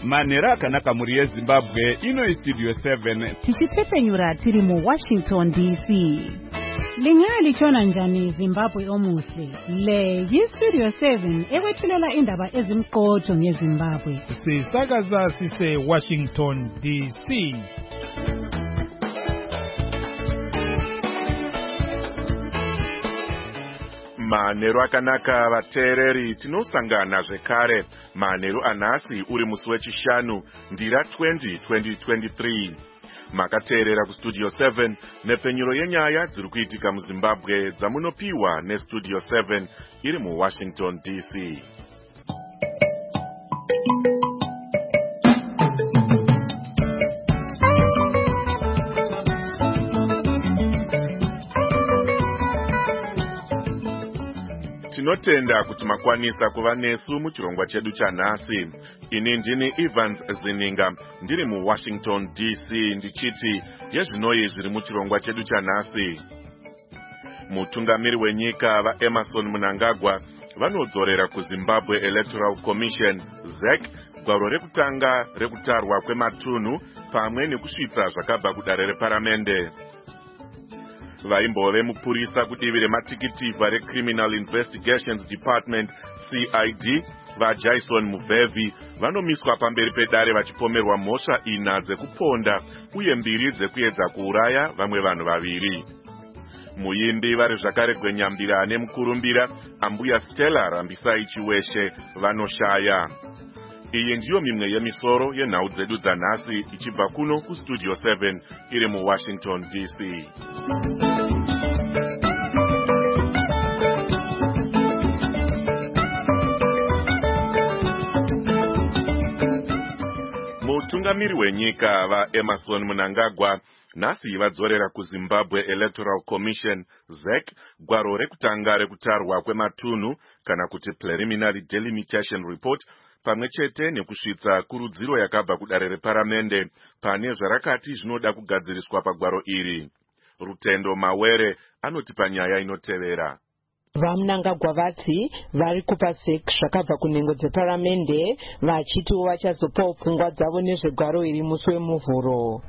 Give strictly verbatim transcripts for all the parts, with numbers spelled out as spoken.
manhero akanaka mhuri yezimbabwe. Ino studio seven tichitepenyura tiri mu Washington D C. Lingaya lichona njani Zimbabwe omuhle. Le yi-Studio seven ekwethulela indaba ezimqotho ngeZimbabwe. Sisakaza sise Washington D C. Manhero akanaka vateereri, tinosangana zvekare. Manhero anhasi uri musi wechishanu ndira twenty twenty twenty-three. Makateerera kustudio seven nepenyuro yenyaya dziri kuitika muZimbabwe dzamunopiwa nestudio seven iri muWashington D C. Tinotenda kuti makwanisa kuva nesu muchirongwa chedu chanhasi. Ini ndini Evans Zininga ndiri muWashington D C ndichiti yezvinoi zviri muchirongwa chedu chanhasi. Mutungamiri wenyika vaEmerson Mnangagwa vanodzorera kuZimbabwe Electoral Commission Z E C gwaro rekutanga rekutarwa kwematunhu pamwe nekusvitsa zvakabva kudare reparamende. Vaimbove mupurisa kudivi rematikiti reCriminal Investigations Department C I D vaJason Mubvevi vanomiswa pamberi pedare vachipomerwa mhosva ina dzekuponda uye mbiri dzekuedza kuuraya vamwe vanhu vaviri. Muimbi vari zvakare Gwenyambira nemukurumbira Ambuya Stella Rambisai Chiweshe vanoshaya. Iyi ndiyo mimwe yemisoro yenhau dzedu dzanhasi ichibva kuno kustudio seven iri muWashington D C. Mutungamiri wenyika vaEmerson Mnangagwa nhasi vadzorera kuZimbabwe Electoral Commission Z E C gwaro rekutanga rekutarwa kwematunhu kana kuti Preliminary Delimitation Report pamwe chete nekusvitsa kurudziro yakabva kudare reparamende pane zvarakati zvinoda kugadziriswa pagwaro iri. Rutendo Mawere anoti panyaya inotevera. VaMnangagwa vati vari kupa Z E C zvakabva kunhengo dzeparamende vachitiwo vachazopawo pfungwa dzavo nezvegwaro iri musi wemuvhuro.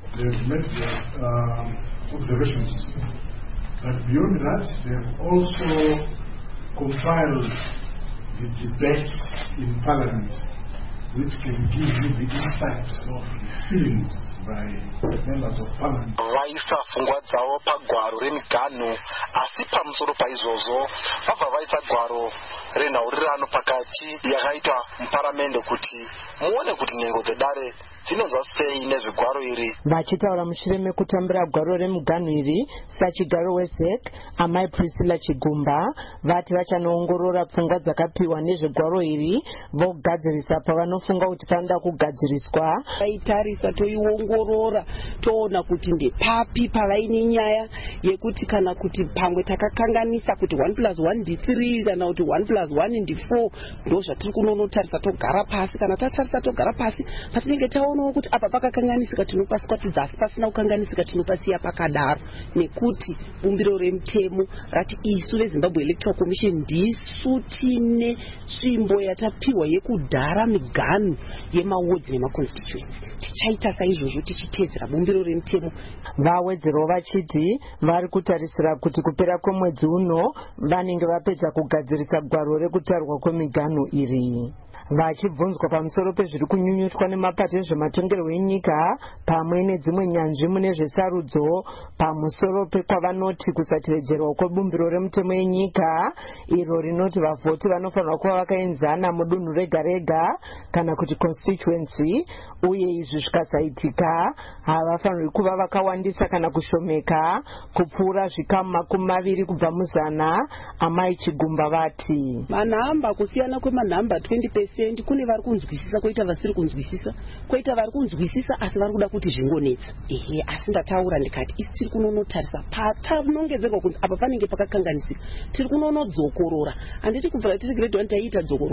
The debate in Parliament, which can give you the insight of feelings by members of Parliament. Vaisa pfungwa dzavo pagwaro remiganhu, asi pamusoro paizvozvo vabva vaisa gwaro renhaurirano pakati yakaitwa muparamende kuti muone kuti nhengo dzedare dzinonzwa sei nezvegwaro iri. Vachitaura mushure mekutambira gwaro remuganhu iri sachigaro weZ E C amai Priscilla Chigumba vati vachanoongorora pfungwa dzakapiwa nezvegwaro iri vogadzirisa pavanofunga kuti panoda kugadziriswa. Taitarisa toiongorora toona kuti ndepapi pavaine nyaya yekuti kana kuti pamwe takakanganisa kuti one plus one ndi three kana kuti one plus one ndi four ndo zvatiri kunonotarisa togara pasi. Kana tatarisa togara pasi patinenge taonawo kuti apa pakakanganisika tinopaswa tidzasi pasina kukanganisika tinopasiya pakadaro nekuti bumbiro remutemo rati isu veZimbabwe Electoral Commission ndisu tine tsvimbo yatapiwa yekudhara miganhu yemawards nemaconstituency. Tichaita saizvozvo tichitedzera bumbiro remutemo. Vawedzerawo vachiti vari kutarisira kuti kupera kwemwedzi uno vanenge vapedza kugadzirisa gwaro rekutarwa kwemiganhu iri. Vachibvunzwa pamusoro pezviri kunyunyutwa nemapato ezvematongerwo enyika pamwe nedzimwe nyanzvi mune zvesarudzo pamusoro pekwavanoti kusatevedzerwa kwebumbiro remutemo yenyika iro rinoti vavhoti vanofanirwa kuva vakaenzana mudunhu rega rega kana kuti constituency, uye izvi zvikasaitika havafanirwi kuva vakawandisa kana kushomeka kupfuura zvikamu makumi maviri kubva muzana. Amai Chigumba vati manhamba kusiyana kwemanhamba twenty percent kune vari kunzwisisa koita vasiri kunzwisisa koita vari kunzwisisa asi vari kuda kuti zvingonetsa. Ehe, asi ndataura ndikati isi tiri kunonotarisa patanongedzerwa kunzi apa panenge pakakanganisika tiri kunonodzokorora. Handiti kubvira tiri grade one taiita dzokororo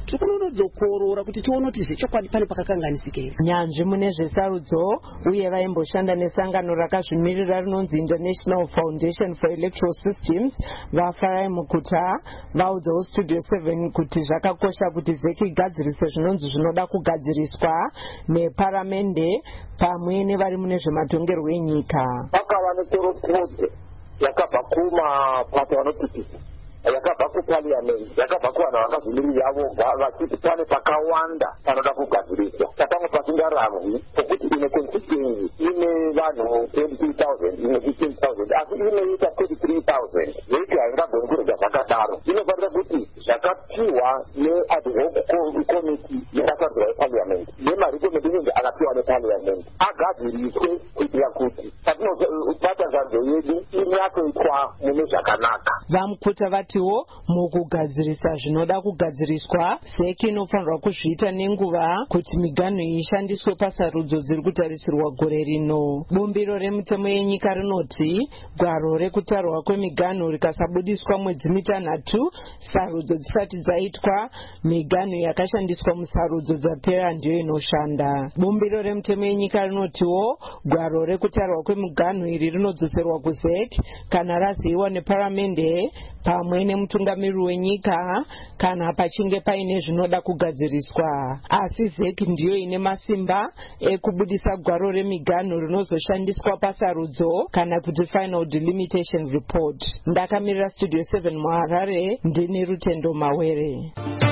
tiri kunodzokorora kuti tione kuti zvechokwadi pane pakakanganisika here. Nyanzvi mune zvesarudzo uye vaimboshanda nesangano rakazvimirira rinonzi International Foundation for Electoral Systems vafarai mukuta vaudzawo Studio seven kuti zvakakosha kuti zeki igadzirise zvinonzi zvinoda kugadziriswa neparamende pamwe nevari mune zvematongerwo enyika. Pakava netorokodze yakabva kumapato anopikisa yakabva kupariamendi yakabva kuvanhu vakazvimirira voga vachiti pane pakawanda panoda kugadziriswa. Patanga pasingararwi pokuti ine constituency ine vanhu twenty-two thousand ine fifteen thousand asi inoita thirty-three thousand zveiti haingagoni kurega zvakadaro. Inofanira kuti zvakapiwa nead hoc committee yakasarudzwa nepariamendi nemarekomendation akapiwa nepariamendi agadziriswe kuitira kuti patinobata nzanzo yedu inyatoitwa mune zvakanaka. Vamukuta vatiwo mukugadzirisa zvinoda kugadziriswa seki inofanirwa kuzviita nenguva kuti miganhu ishandiswe pasarudzo dziri kutarisirwa gore rino. Bumbiro remutemo yenyika rinoti gwaro rekutarwa kwemiganhu rikasabudiswa mwedzi mitanhatu sarudzo dzisati dzaitwa miganhu yakashandiswa musarudzo dzapera ndiyo inoshanda. Bumbiro remutemo yenyika rinotiwo gwaro rekutarwa kwemiganhu iri rinodzoserwa kuzeki kana raziviwa neparamende pamwe nemutungamiriri wenyika kana pachinge paine zvinoda kugadziriswa. Asi zeki ndiyo ine masimba ekubudisa gwaro remiganhu rinozoshandiswa pasarudzo kana kuti final delimitation report. Ndakamirira Studio seven muHarare ndini Rutendo Mawere.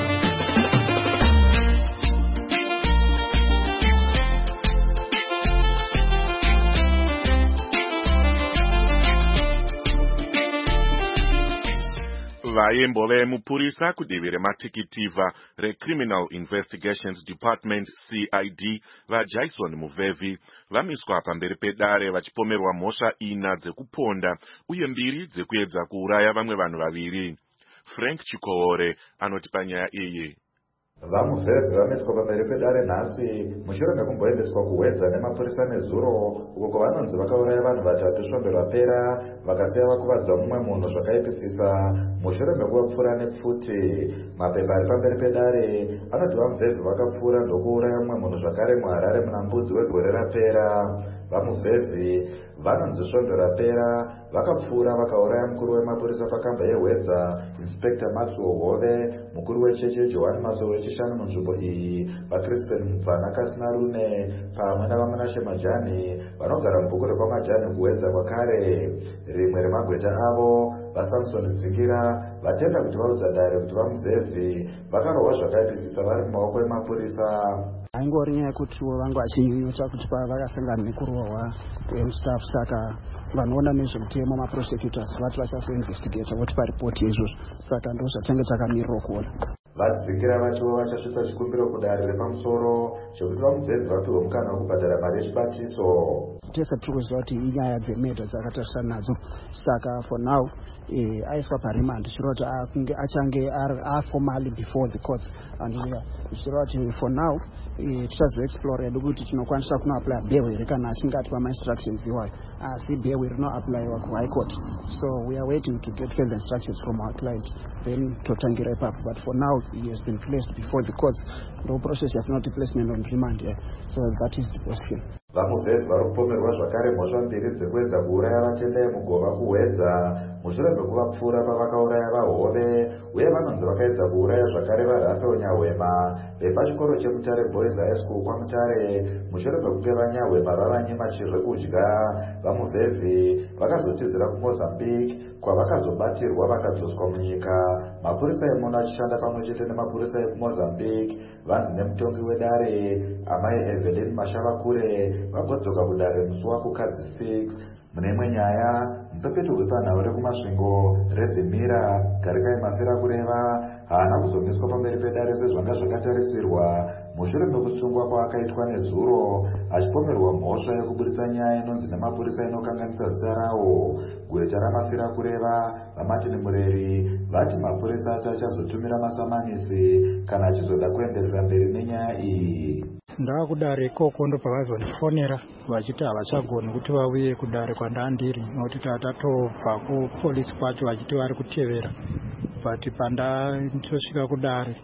vaimbo vemupurisa kudivi rematekitivha reCriminal Investigations Department C I D vaJason Muvhevi vamiswa pamberi pedare vachipomerwa mhosva ina dzekuponda uye mbiri dzekuedza kuuraya vamwe vanhu vaviri. Frank Chikoore anoti panyaya iyi. VaMuvhevi vamiswa pamberi pedare nhasi mushure mekumboendeswa kuhwedza nemapurisa nezuro uko kwavanonzi vakauraya vanhu vatatu svambe rapera vakasiya vakuvadza mumwe munhu zvakaipisisa mushure mekuvapfura nepfuti. Mapepa ari pamberi pedare anoti vaMuvhevi vakapfura ndokuuraya mumwe munhu zvakare muHarare muna mbudzi wegore rapera. VaMuvhevi vanonzi svambe rapera vakapfura vakauraya mukuru wemapurisa pakamba yehwedza Inspector Maxwell Hove, mukuru wecheche Johani Masowe wechishanu munzvimbo iyi, vaCrispin Mubvana Kasinarune pamwe navamunashe Majani vanogara mubhuku repaMajani kuhwedza kwakare. Rimwe remagweta avo vaSamson Dzingira vatenda kuti vaudza dare kuti vaMuvhevi vakarohwa zvakaipisisa vari mumaoko emapurisa. Haingori nyaya yekuti vangu vachinyunyuta kuti vakasangana nekurohwa kwemustaff saka vanoona nezvemutemo maprosecutors vati vachasoinvestigata voti paripoti izvozvo saka ndo zvatange takamirira kuona. Vadzingira vacho vachasvitsa chikumbiro kudare repamusoro chekuti vaMuvhevi vapiwe mukana wekubhadhara mari yechibatiso. Tese tiri kuziva kuti inyaya dzemedha dzakatarisana nadzo saka for now eh, aiswa parimandi zviroti akunge achange aformally before the courts and zviroti for now eh, tichazoexplore yedu kuti tinokwanisa kunoapply bail here kana achinge atipa ma-instructions iwayo asi bail rinoapplywa kuHigh Court, so we are waiting to get further instructions from our client then totangira ipapo, but for now he has been placed before the courts. No process yatinoti placement on remand here, so that is the question. VaMuvhevi vari kupomerwa zvakare mhosva mbiri dzekuedza kuuraya vatendai mugova kuhwedza mushure mekuvapfura pavakauraya vaHove uye vanonzi vakaedza kuuraya zvakare vaRafael Nyahwema vepachikoro cheMutare Boys High School kwaMutare mushure mekunge vaNyahwema vavanyima chirwekudya. VaMuvhevi vakazotizira kuMozambique kwavakazobatirwa vakadzoswa munyika. Mapurisa emuna achishanda pamwe chete nemapurisa ekuMozambique vanzi nemutongi wedare amai Evelyn Mashavakure vagodzoka kudare musi wakukadzi six. Mune imwe nyaya, mupepeto wepanhau rekumasvingo reDhemira Garikai Mafira kureva haana kuzomiswa pamberi pedare sezvanga zvakatarisirwa mushure mekusungwa kwaakaitwa nezuro achipomerwa mhosva yekuburitsa nyaya inonzi nemapurisa inokanganisa zita rawo. Gweta raMafira kureva vaMartin Mureri vati mapurisa acho achazotumira masamanisi kana achizoda kuenderera mberi nenyaya iyi. Ndava kudare ikoko ndo pavazondifonera vachiti havachagoni kuti vauye kudare kwandandiri nokuti tatatobva kupolisi kwacho vachiti vari kutevera, but pandandosvika kudare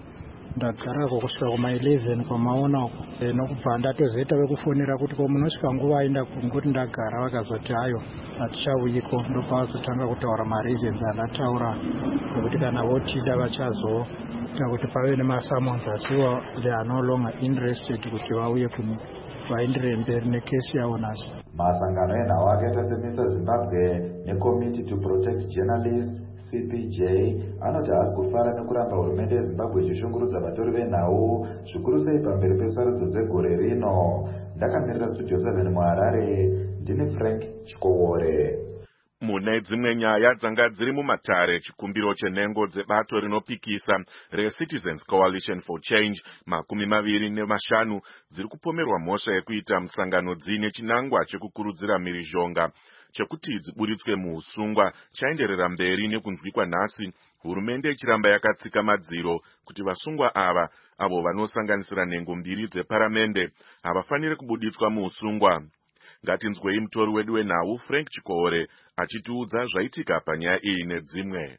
ndagarako kusvika kuma eleven kwamaona uko nokubva ndatozoita vekufonera kuti ko munosvika nguva aenda kunguti ndagara vakazoti hayo hatichauyiko ndopavazotanga kutaura mareasons andataura nekuti kana votida vachazoita kuti pave nemasamons asiwa they are no longer interested kuti vauye kuni vaendere mberi nekesi yavo nazo. Masangano enhau akaita semisa Zimbabwe necommittee to protect journalists C P J anoti haasi kufara nekuramba hurumende yeZimbabwe ichishungurudza vatori venhau zvikuru sei pamberi pesarudzo dzegore rino. Ndakamirira studio seven muHarare, ndini Frank Chikowore. Mune dzimwe nyaya dzanga dziri mumatare chikumbiro chenhengo dzebato rinopikisa reCitizens Coalition for Change makumi maviri nemashanu dziri kupomerwa mhosva yekuita musangano dzine chinangwa chekukurudzira mhirizhonga chekuti dziburitswe muusungwa chaenderera mberi nekunzwikwa nhasi, hurumende ichiramba yakatsika madziro kuti vasungwa ava avo vanosanganisira nhengo mbiri dzeparamende havafaniri kubuditswa muusungwa. Ngatinzwei mutori wedu wenhau Frank Chikowore achitiudza zvaitika panyaya iyi nedzimwe.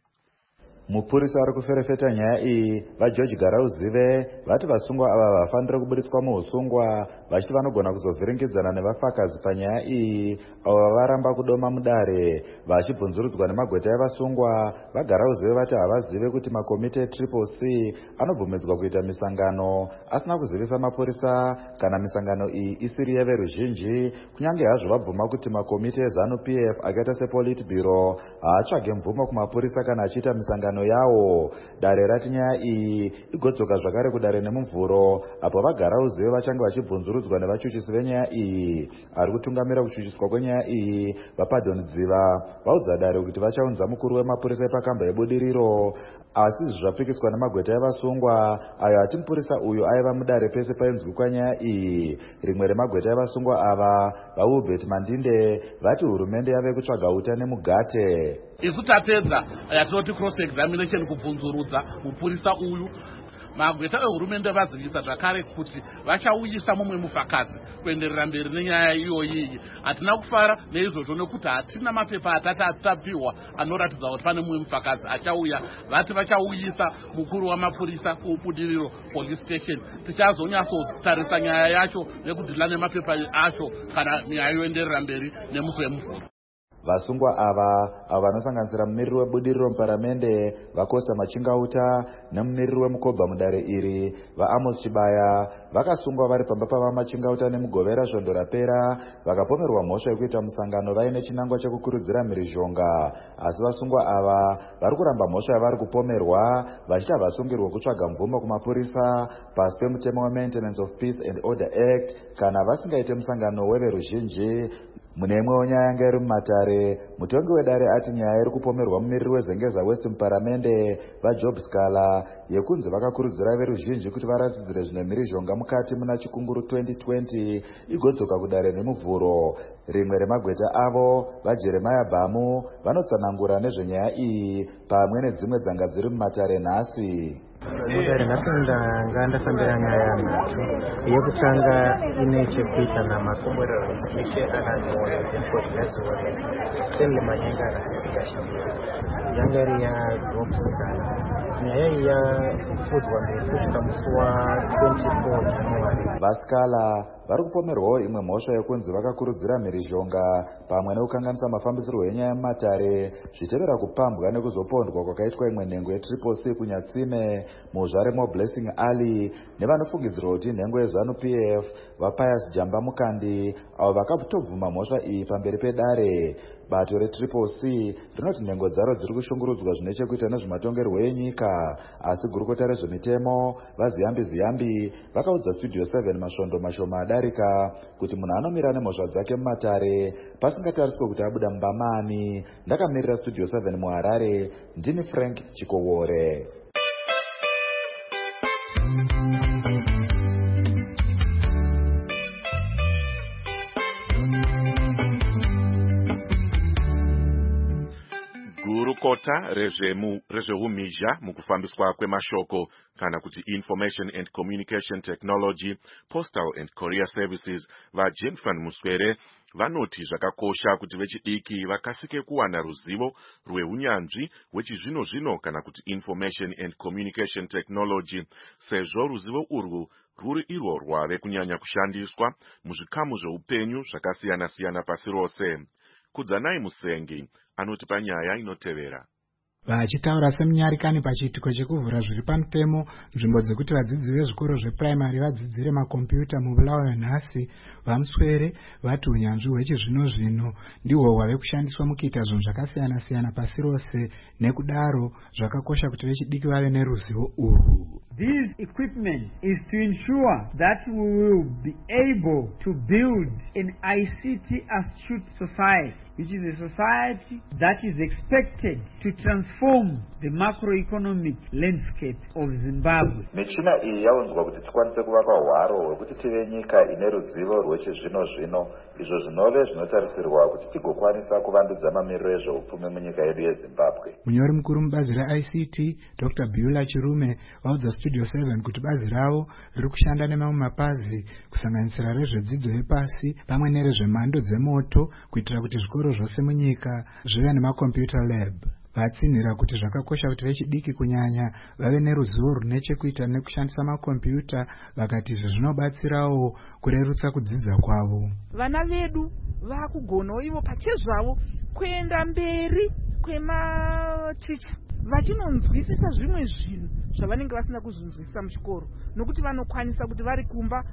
Mupurisa ari kuferefeta nyaya iyi vaGeorge Garauzive vati vasungwa ava vafanira kubuditswa muusungwa vachiti vanogona kuzovhiringidzana nevafakazi panyaya iyi avo varamba kudoma mudare. Vachibvunzurudzwa nemagweta evasungwa, vaGarauzive vati havazive kuti makomiti eTriple C anobvumidzwa kuita misangano asina kuzivisa mapurisa kana misangano iyi isiri yeveruzhinji, kunyange hazvo vabvuma kuti makomiti eZANU-P F akaita sePolitburo haatsvage mvumo kumapurisa kana achiita misangano yawo. Dare rati nyaya iyi igodzoka zvakare kudare nemumvuro apo vaGarauzive vachange vachibvunzurudzwa nevachuchisi venyaya iyi. Ari kutungamira kuchuchiswa kwenyaya iyi vaPardon Dziva vaudza dare kuti vachaunza mukuru wemapurisa epakamba ebudiriro, asi izvi zvapikiswa nemagweta evasungwa ayo ati mupurisa uyu aiva mudare pese painzwikwa nyaya iyi. Rimwe remagweta evasungwa ava vaUbert Mandinde vati hurumende yave kutsvaga uta nemugate. Isu tapedza yatinoti cross examination kubvunzurudza mupurisa uyu, magweta ehurumende vazivisa zvakare kuti vachauyisa mumwe mufakazi kuenderera mberi nenyaya iyoyi. Hatina kufara neizvozvo nekuti hatina mapepa atati atapiwa anoratidza kuti pane mumwe mufakazi achauya. Vati vachauyisa mukuru wamapurisa kubudiriro police station. Tichazonyatsotarisa nyaya yacho nekudhila nemapepa acho kana nyaya yoenderera mberi nemusi wemuvhuro. Vasungwa ava avo vanosanganisira mumiriri webudiriro muparamende vaCosta Machingauta nemumiriri wemukobva mudare iri vaAmos Chibaya vakasungwa vari pamba pavaMachingauta nemugovera svondo rapera vakapomerwa mhosva yekuita musangano vaine chinangwa chekukurudzira mhirizhonga. Asi vasungwa ava vari kuramba mhosva yavari kupomerwa vachiti havasungirwe kutsvaga mvumo kumapurisa pasi pemutemo weMaintenance of Peace and Order Act kana vasingaite musangano weveruzhinji. Mune imwewo nyaya yanga iri mumatare, mutongi wedare ati nyaya iri kupomerwa mumiriri wezengeza West muparamende vaJob Scala yekunzi vakakurudzira veruzhinji kuti varatidzire zvine mhirizhonga mukati muna chikunguru twenty twenty igodzoka kudare nemuvhuro. Rimwe remagweta avo vaJeremiah Bamu vanotsanangura nezvenyaya iyi pamwe nedzimwe dzanga dziri mumatare nhasi. Mudare nhasi ndanga ndafambira nyaya nhatu. Yekutanga ine chekuita namakomborero eshe ananyoya ekuzvinadzore Stanley Manyenga akasisira shamura yanga iri yaJob Scala. Nyaya iyi yafudzwa mberi kusvika musi wa twenty-four January. VaScala vari kupomerwawo imwe mhosva yekunzi vakakurudzira mhirizhonga pamwe nekukanganisa mafambisirwo enyaya mumatare zvichitevera kupambwa nekuzopondwa kwakaitwa imwe nhengo yeTriple C kunyatsime muzvare moBlessing Ali nevanofungidzirwa kuti nhengo yeZANU-P F vaPius Jamba Mukandi avo vakatobvuma mhosva iyi pamberi pedare. Bato reTriple C rinoti nhengo dzaro dziri kushungurudzwa zvine chekuita nezvematongerwo enyika, asi gurukota rezvemitemo vaZiyambi Ziyambi vakaudza Studio seven masvondo mashoma adarika kuti munhu anomira nemhosva dzake mumatare pasingatariswe kuti abuda mumbamani. Ndakamirira Studio seven muHarare, ndini Frank Chikowore. Gurukota rezveumhizha mukufambiswa kwemashoko kana kuti Information and Communication Technology, Postal and Courier Services vaJenfan Muswere vanoti zvakakosha kuti vechidiki vakasike kuwana ruzivo rweunyanzvi hwechizvino zvino kana kuti information and communication technology, sezvo ruzivo urwu rwuri irwo rwave kunyanya kushandiswa muzvikamu zveupenyu zvakasiyana siyana pasi rose. Kudzanai Musengi anoti panyaya inotevera. Vachitaura semunyarikani pachiitiko chekuvhura zviri pamutemo nzvimbo dzekuti vadzidzi vezvikoro zvepuraimari vadzidzire makombiyuta mubulawayo nhasi, vamuswere vati unyanzvi hwechizvino zvino ndihwo hwave kushandiswa mukuita zvinhu zvakasiyana siyana pasi rose, nekudaro zvakakosha kuti vechidiki vave neruzivo urwu. This equipment is to ensure that we will be able to build an I C T astute society, which is a society that is expected to transform the macroeconomic landscape of Zimbabwe. Michina iyi yaunzwa kuti tikwanise kuvaka hwaro hwekuti tive nyika ine ruzivo rwechizvino zvino, izvo zvinove zvinotarisirwa kuti tigokwanisa kuvandudza mamiriro ezveupfumi munyika yedu yeZimbabwe. Munyori mukuru mubazi reI C T Doctor Beulah Chirume vaudza Studio seven kuti bazi ravo riri kushanda nemamwe mapazi kusanganisira rezvedzidzo yepasi pamwe nerezvemhando dzemoto kuitira kuti zvikoro zvose munyika zvive nemakombiyuta lab. Vatsinhira kuti zvakakosha kuti vechidiki kunyanya vave neruzivo rune chekuita nekushandisa makombiyuta, vakati izvi zvinobatsirawo kurerutsa kudzidza kwavo. Vana vedu vakugonawo ivo pachezvavo kuenda mberi kwematicha vachinonzwisisa zvimwe zvinhu zvavanenge vasina kuzvinzwisisa muchikoro, nokuti vanokwanisa kuti vari kumba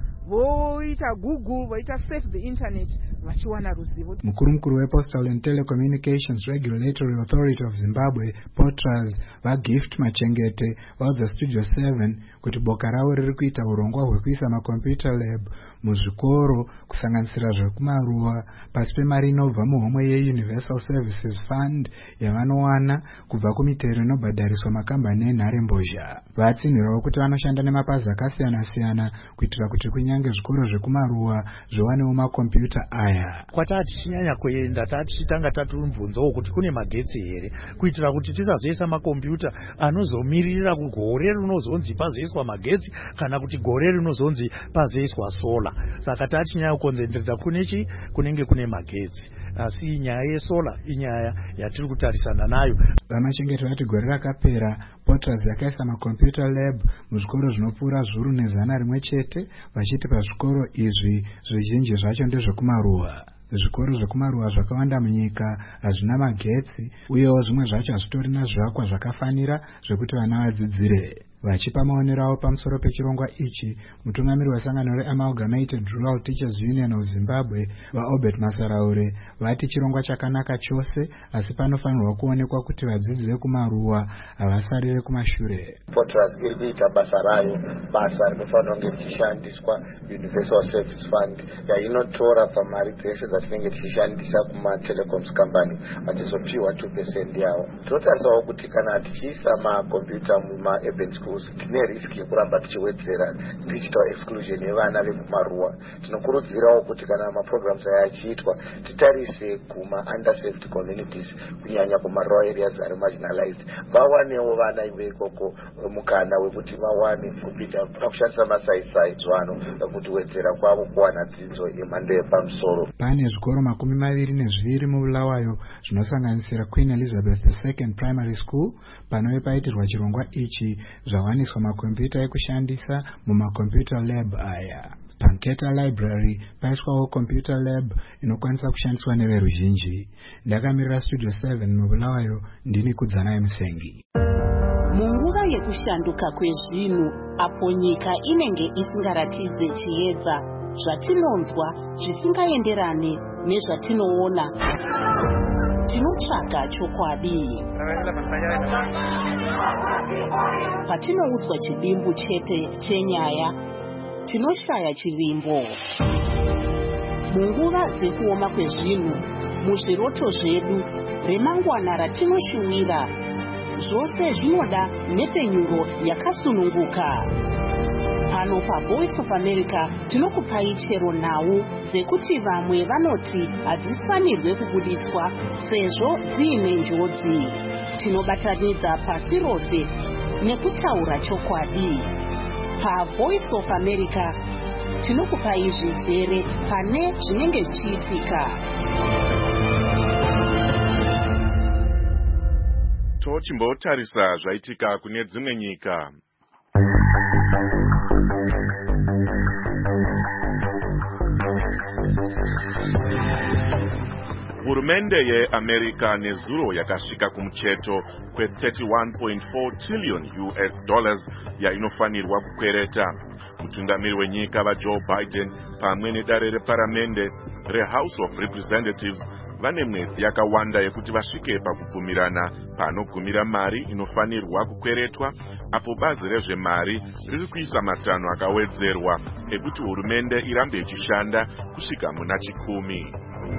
voita Google, voita surf the internet vachiwana ruzivo. Mukuru mukuru wePostal and Telecommunications Regulatory Authority of Zimbabwe Potras vaGift Machengete vaudza Studio seven kuti boka ravo riri kuita urongwa hwekuisa makombiyuta lab muzvikoro kusanganisira zvekumaruwa pasi pemari inobva muhomwe yeUniversal Services Fund yavanowana kubva kumitero inobhadhariswa makambani enharembozha. Vatsinhirawo kuti vanoshanda nemapazi akasiyana siyana kuitira kuti kunyange zvikoro zvekumaruwa zviwanewo makombiyuta aya. Kwatati tichinyanya kuenda tati tichitanga tatumvunzawo kuti kune magetsi here, kuitira kuti tisazoisa makombiyuta anozomirira kugore rinozonzi pazoiswa magetsi kana kuti gore rinozonzi pazoiswa sola. Saka tachinyanya kukonzentreta kunechi kunenge kune magetsi, asi nyaya yesola inyaya yatiri kutarisana nayo. Vamachengeta vati gore rakapera Potras yakaisa makombiyuta lab muzvikoro zvinopfuura zviuru nezana rimwe chete, vachiti pazvikoro izvi zvizhinji zvacho ndezvekumaruwa. Zvikoro zvekumaruwa zvakawanda munyika hazvina magetsi, uyewo zvimwe zvacho hazvitorina zvivakwa zvakafanira zvekuti vana vadzidzire. Vachipa maonero avo pamusoro pechirongwa ichi, mutungamiri wesangano reAmalgamated Rural Teachers Union of Zimbabwe vaObert Masaraure vati chirongwa chakanaka chose, asi panofanirwa kuonekwa kuti vadzidzi vekumaruwa havasarire kumashure. Potras iri kuita basa rayo, basa rinofanirwa kunge richishandiswa Universal Service Fund yainotora pamari dzese dzatinenge tichishandisa kumatelecoms company vachizopiwa two percent yavo. Tinotarisawo kuti kana tichiisa makombiyuta mumaurban schools tine risk yekuramba tichiwedzera digital exclusion yevana vekumaruwa. Tinokurudzirawo kuti kana maprograms aya achiitwa titarise kuma underserved communities, kunyanya kumarural areas ari marginalized, vawanewo vana veikoko mukana wekuti vawane kupita pakushandisa masaisai zvano kuti wedzera kwavo kuwana dzidzo yemhando yepamusoro. Pane zvikoro makumi maviri nezviviri mubulawayo zvinosanganisira Queen Elizabeth the Second Primary School panove paitirwa chirongwa ichi zvawaniswa makombiyuta ekushandisa mumakombiyuta lab aya. Panketa Library paiswawo computer lab inokwanisa kushandiswa neveruzhinji. Ndakamirira Studio seven mubulawayo, ndini Kudzanai Musengi. Munguva yekushanduka kwezvinhu apo nyika inenge isingaratidze chiedza, zvatinonzwa zvisingaenderane nezvatinoona, tinotsvaga chokwadi. Patinoudzwa chivimbo chete chenyaya, tinoshaya chivimbo. Munguva dzekuoma kwezvinhu, muzviroto zvedu, remangwana ratinoshuwira, zvose zvinoda nepenyuro yakasununguka. Pano paVoice of America tinokupai chero nhau dzekuti vamwe vanoti hadzifanirwe kubuditswa sezvo dziine njodzi. Tinobatanidza pasi rose nekutaura chokwadi. PaVoice of America tinokupai zvizere pane zvinenge zvichiitika. tochimbotarisa zvaitika kune dzimwe nyika. Hurumende yeAmerica nezuro yakasvika kumucheto kwe thirty-one point four trillion U S dollars yainofanirwa kukwereta. Mutungamiri wenyika vaJoe Biden pamwe nedare reparamende reHouse of Representatives vane mwedzi yakawanda yekuti vasvike pakubvumirana panogumira mari inofanirwa kukweretwa, apo bazi rezvemari riri kuisa matanho akawedzerwa ekuti hurumende irambe ichishanda kusvika muna chikumi.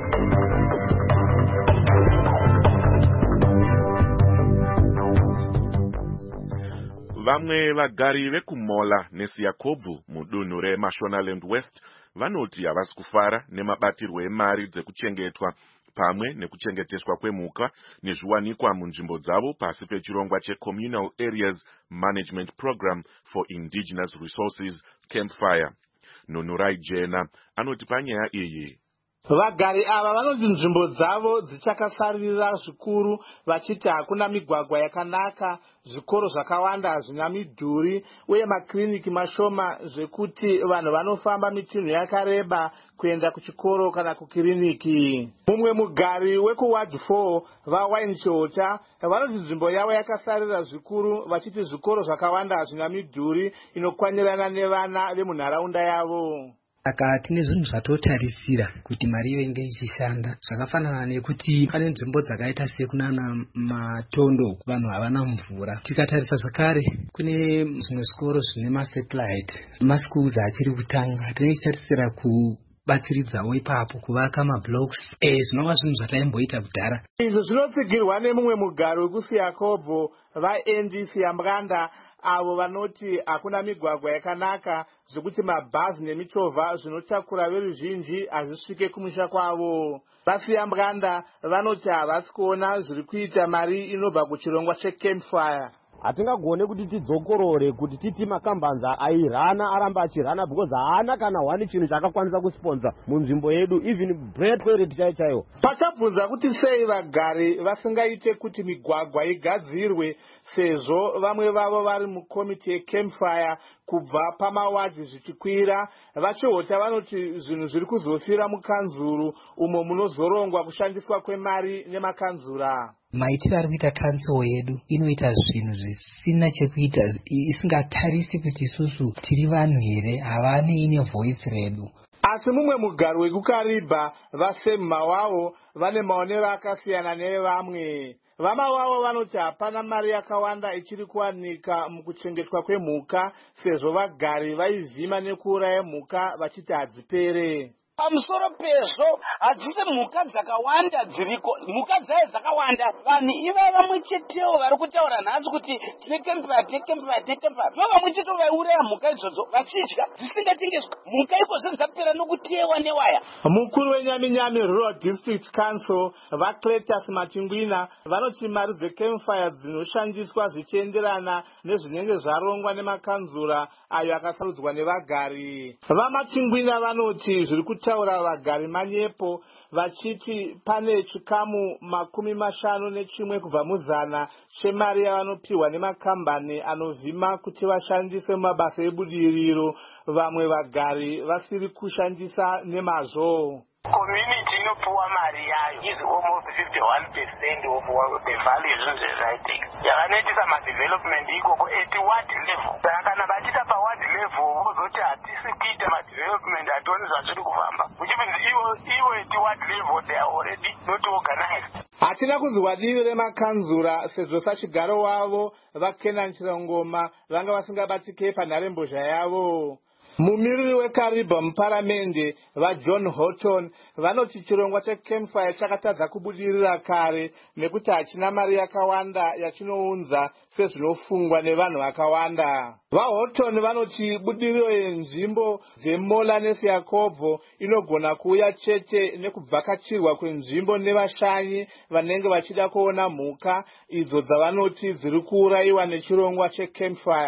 Vamwe vagari vekuMola neSiakobvu mudunhu reMashonaland West vanoti havasi kufara nemabatirwo emari dzekuchengetwa pamwe nekuchengeteswa kwemhuka nezviwanikwa munzvimbo dzavo pasi pechirongwa cheCommunal Areas Management Program for Indigenous Resources Campfire. Nonurai Jena anoti panyaya iyi. Vagari ava vanoti nzvimbo dzavo dzichakasarira zvikuru, vachiti hakuna migwagwa yakanaka, zvikoro zvakawanda zvina midhuri uye makliniki mashoma zvekuti vanhu vanofamba mitinhu yakareba kuenda kuchikoro kana kukiriniki. Mumwe mugari wekuward four vaWine Chota vanoti nzvimbo yavo yakasarira zvikuru, vachiti zvikoro zvakawanda zvina midhuri inokwanirana nevana vemunharaunda yavo. Saka tine zvinhu zvatotarisira kuti mari iyo inge ichishanda, zvakafanana nekuti pane nzvimbo dzakaita sekunana Matondo vanhu havana mvura. Tikatarisa zvakare kune zvimwe zvikoro zvine masatellite maschools achiri kutanga, tinotarisira ku batsiridzawo ipapo kuvaka mablocks eh zvinova zvinhu zvataimboita kudhara. Izvo zvinotsigirwa nemumwe mugari wekuSiakobvu vaEndi Siyamganda avo vanoti hakuna migwagwa yakanaka zvekuti mabhazi nemichovha zvinotakura veruzhinji hazvisvike kumusha kwavo. VaSiyamganda vanoti havasi kuona zviri kuita mari inobva kuchirongwa cheCampfire. Hatingagone kuti tidzokorore kuti titi makambanza airana aramba achirana because haana kana wani chinhu chakakwanisa kusponza munzvimbo yedu, even bread quality chaiyo chaiyo. Pachabvunza kuti sei vagari vasingaite kuti migwagwa igadzirwe sezvo vamwe vavo vari mukomiti yeCampfire kubva pamawadhi zvichikwira, vachihota vanoti zvinhu zviri kuzofira mukanzuru umo munozorongwa kushandiswa kwemari nemakanzura. Maitiro ari kuita council yedu inoita zvinhu zvisina chekuita, isingatarisi kuti isusu tiri vanhu here, havane ine voice redu. Asi mumwe mugari wekuKaribha vaSemma wavo vane maonero akasiyana nevamwe. Vama wavo vanoti hapana mari yakawanda ichiri kuwanika mukuchengetwa kwemhuka sezvo vagari vaivhima nekuuraya mhuka vachiti hadzipere. Pamusoro pezvo hadzisi mhuka dzakawanda dziriko, mhuka dzaye dzakawanda, vanhu iva vamwe chetewo vari kutaura nhasi kuti tine Campfire tine Campfire tine Campfire, vo vamwe chetewo vaiuraya mhuka idzodzo vachidya dzisingatengeswi, mhuka ikodzo dzapera nokutewa newaya. Mukuru wenyaminyami Rural District Council vaCletus Machingwina vanoti mari dzeCampfire dzinoshandiswa zvichienderana nezvinenge zvarongwa nemakanzura ayo akasarudzwa nevagari. VaMachingwina vanoti zviri kutaura vagari manyepo, vachiti pane chikamu makumi mashanu nechimwe kubva muzana chemari yavanopiwa nemakambani anovhima kuti vashandise mabasa ebudiriro, vamwe vagari vasiri kushandisa nemazvo. Community inopuwa mari yayo is almost fifty-one percent of the value zvinhu zvezvaitika. Yakanoitisa madevelopment ikoko at ward level. Saka kana vachita paward level vozoti hatisi kuita madevelopment hationi zvazviri kufamba. Uchipinzi ivo ivo at ward level they are already not organized. Hatina kunzwa divi remakanzura sezvo sachigaro wavo vaKenan Chirongoma vanga vasingabatike panharembozha yavo. Mumiriri weKaribha muparamende vaJohn Horton vanoti chirongwa cheCampfire chakatadza kubudirira kare nekuti hachina mari yakawanda yachinounza sezvinofungwa nevanhu vakawanda. VaHorton vanoti budiriro yenzvimbo dzeMola neSiakobvu inogona kuuya chete nekubvakachirwa kwenzvimbo nevashanyi vanenge vachida kuona mhuka idzo dzavanoti dziri kuurayiwa nechirongwa cheCampfire.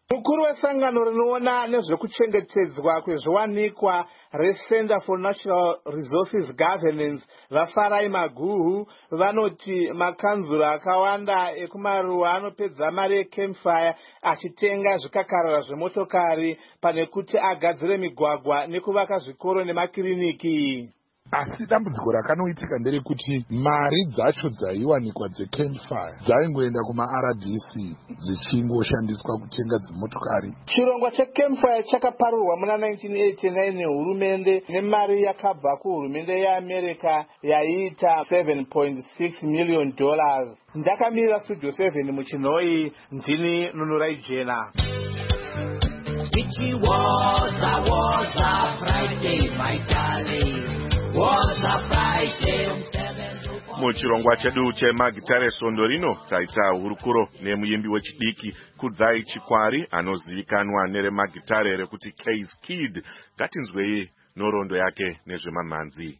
Mukuru wesangano rinoona nezvekuchengetedzwa kwezviwanikwa reCenter for Natural Resources Governance vafarai maguhu vanoti makanzura akawanda ekumaruwa anopedza mari yecampfire achitenga zvikakarara zvemotokari pane kuti agadzire migwagwa nekuvaka zvikoro nemakiriniki. Asi dambudziko rakanoitika nderekuti mari dzacho dzaiwanikwa dzecampfire dzaingoenda kuma-R D C dzichingoshandiswa kutenga dzimotokari. Chirongwa checampfire chakaparurwa muna nineteen eighty-nine nehurumende nemari yakabva kuhurumende yeAmerica yaiita seven point six million dollars. Ndakamirira Studio seven muchinhoi, ndini Nunurai Jena. Muchirongwa chedu chemagitare sondo rino taita hurukuro nemuimbi wechidiki Kudzai Chikwari anozivikanwa neremagitare rekuti Case Kid. Ngatinzwei nhoroondo yake nezvemamhanzi.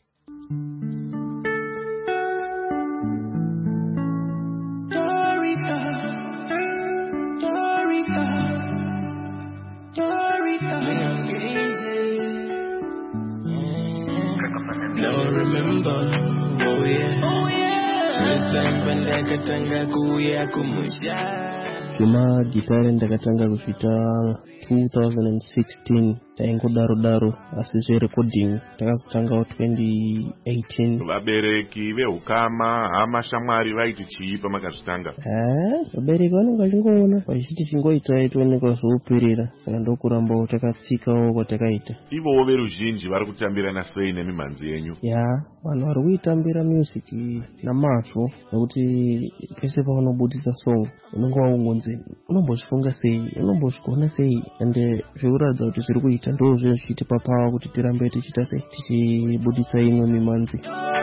No, remember, oh yeah, oh yeah. Ndakatanga kuya kumusha. Chuma gitare ndakatanga kusvita two thousand sixteen taingodaro daro asi zverecording takazotangawo twenty eighteen. Vabereki vehukama hama shamwari vaiti chii pamakazvitanga? Eh, vabereki vanenge vachingoona vachiti chingoitai toonekwa zvoperera, saka ndokurambawo takatsikawo kwatakaita. Ivowo veruzhinji vari kutambirana sei nemimhanzi yenyu? Ya, vanhu vari kuitambira music namazvo nokuti pese paunobudisa song unenge waungonzi unombozvifunga sei, unombozvigona sei, ende zvekuratidza kuti zviri kuita ndo zvinhu zvichitipa pawa kuti tirambe tichiita sei tichibudisa imwe mimhanzi.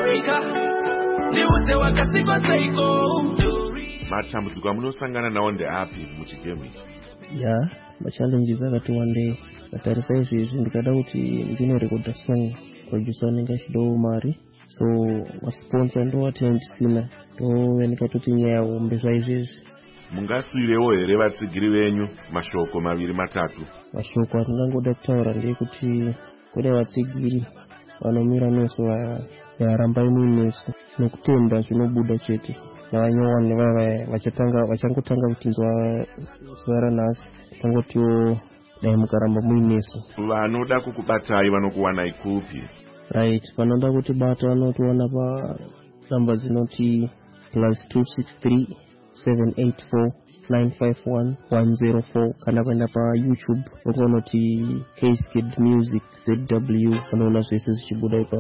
Matambudziko amunosangana nawo ndeapi muchigemu ichi? Ya, machallenges akati wandei. Ndatarisa izvezvi ndikada kuti ndinorekodha song, producer anenge achidawo mari, so masponsor ndo watinenge tisina, ndo ndikatoti nyaya hombe zvaizvezvi. Mungasiyirewo here vatsigiri venyu mashoko maviri matatu? Mashoko andingangoda kutaura ndeyekuti kune vatsigiri vanomira nesu varambai muinesu nokutenda zvinobuda chete, navanyowani vava vachangotanga kutinzwa zuva ranhasi tangotiwo dai mukaramba muinesu. Vanoda kukubatai vanokuwanai kupi? Right, vanoda kutibata vanotiwana panamba dzinoti plus two six three seven eight four nine five one one zero four kana kuenda pa YouTube ukonoti Case Kid Music Z W unoona zvese zvichibuda ipapo.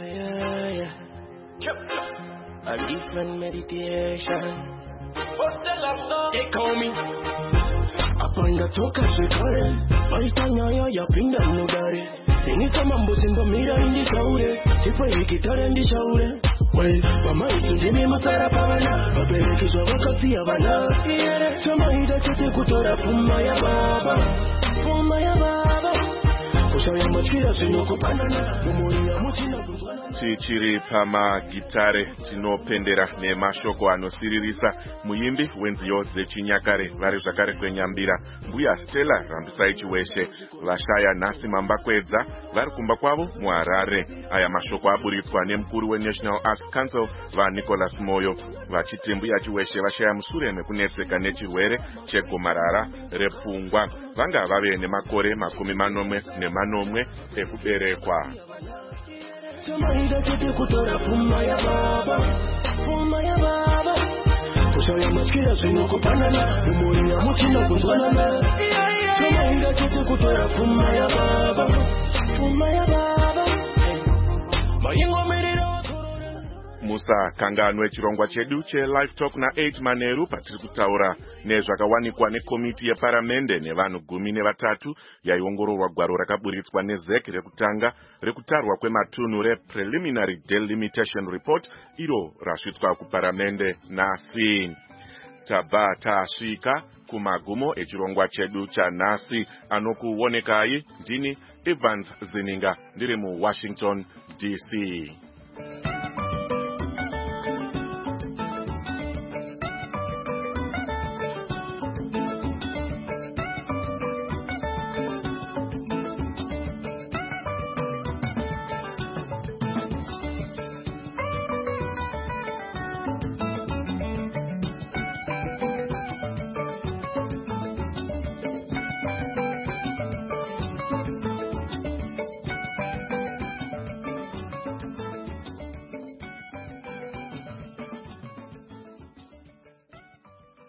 A different meditation. What's the love? They call me. Apanga toka shikare. Baitanya ya yapinda nudare. Inisa mambo simba mira indi shaure. Tipo hikitare indi shaure. Well, mama itundimi masara pavana. Baberekishwa wakasi ya vana. Chama hida chete kutora puma ya baba. Puma ya baba. Kushaya machira sinoko panana. Mumuri ya muchina kuzwana. Tichiri pamagitare tinopendera nemashoko anosiririsa muimbi wenziyo dzechinyakare vari zvakare kwenyambira mbuya Stella Rambisai Chiweshe, vashaya Nhasi Mambakwedza vari kumba kwavo muHarare. Aya mashoko aburitswa nemukuru weNational Arts Council vaNicholas Moyo vachiti mbuya Chiweshe vashaya mushure mekunetseka nechirwere chegomarara repfungwa vanga vave nemakore makumi manomwe nemanomwe ekuberekwa. Chamaida chete kutora puma ya baba, puma ya baba. Kushaya maskira sinoko panana, umuri ya muchina kuzwanana. Chamaida chete kutora puma ya baba, puma ya baba. Mayingo merira Musa kanganwe chirongwa chedu che Live Talk na eight Maneru patiri kutaura nezvakawanikwa nekomiti yeparamende nevanhu gumi nevatatu yaiongororwa gwaro rakaburitswa nezek rekutanga rekutarwa kwematunhu rePreliminary Delimitation Report iro rasvitswa kuparamende nhasi. Tabva tasvika kumagumo echirongwa chedu chanhasi. Anokuonekai ndini Evans Zininga ndiri muWashington D C.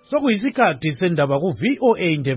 sokuyisikhathi sendaba ku-V O A Ndebele.